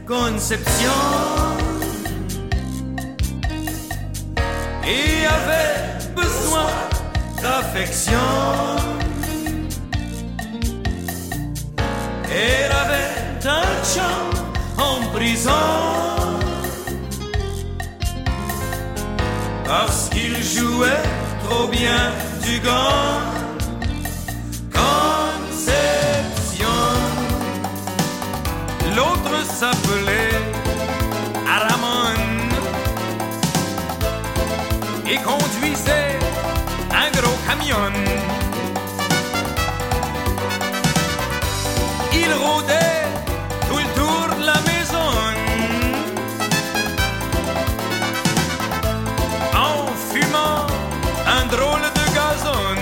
Conception et avait besoin d'affection. Elle avait un chum en prison parce qu'il jouait trop bien du gant. Conception. L'autre s'appelait Aramon et conduisait un gros camion. Il rôdait tout le tour de la maison en fumant un drôle de gazon.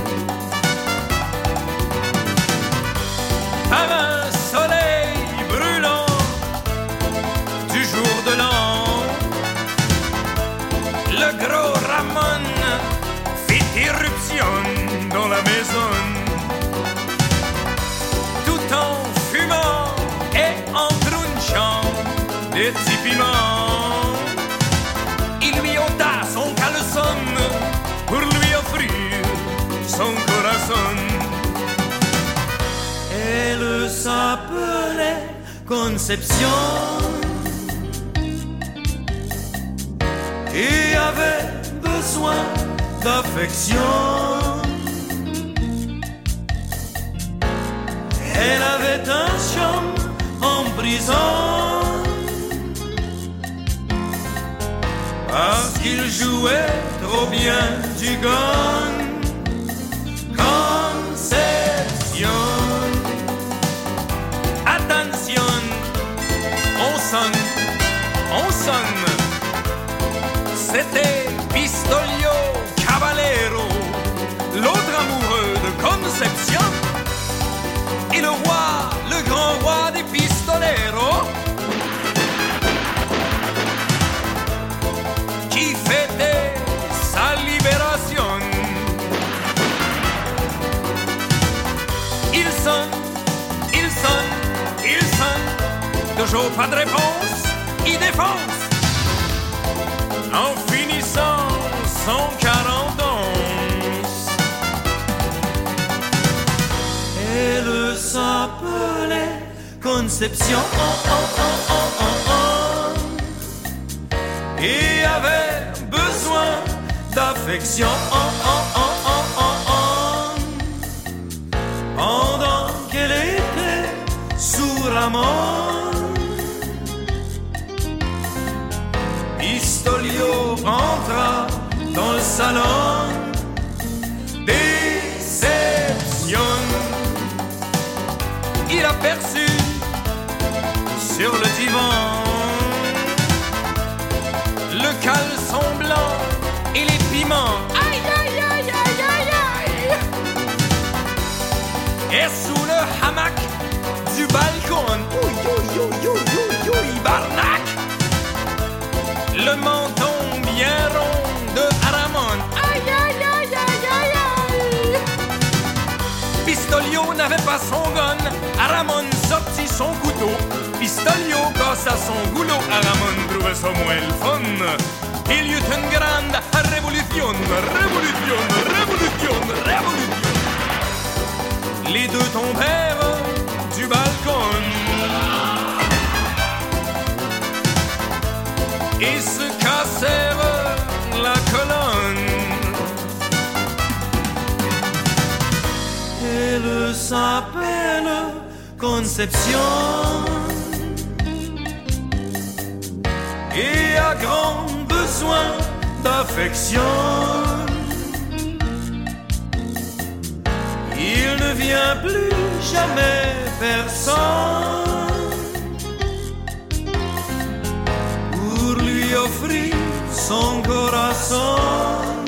Par un soleil brûlant du jour de l'an, le gros Ramon fit irruption dans la maison. Tout en fumant et en crunchant des petits piments, il lui ôta son caleçon pour lui offrir son corazon. Elle s'appelait Conception et avait besoin d'affection. Elle avait un chum en prison parce qu'il jouait trop bien du gun. Conception. Attention, on sonne. C'était Pistolio Caballero, l'autre amoureux de Conception, et le grand roi des pistoleros, qui fêtait sa libération. Il sonne, toujours pas de réponse, il défonce en finissant son 40 onces. Elle s'appelait Conception et avait besoin d'affection pendant qu'elle était sous Ramon. Pistolio entra dans le salon. Déception. Il aperçut sur le divan le caleçon blanc et les piments. Aïe, aïe, aïe, aïe, aïe, aïe. Et sous le hamac du balcon, barnac, le menton bien rond de Aramon. Aïe, aïe, aïe, aïe, aïe, aïe. Pistolio n'avait pas son gun. Aramon sortit son couteau. Pistolio cassa son goulot. Aramon trouvait ça moins le fun. Il y eut une grande révolution. Les deux tombèrent du balcon et se cassèrent la colonne. Elle s'appelle Conception et a grand besoin d'affection. Il ne vient plus jamais personne pour lui offrir son corazon.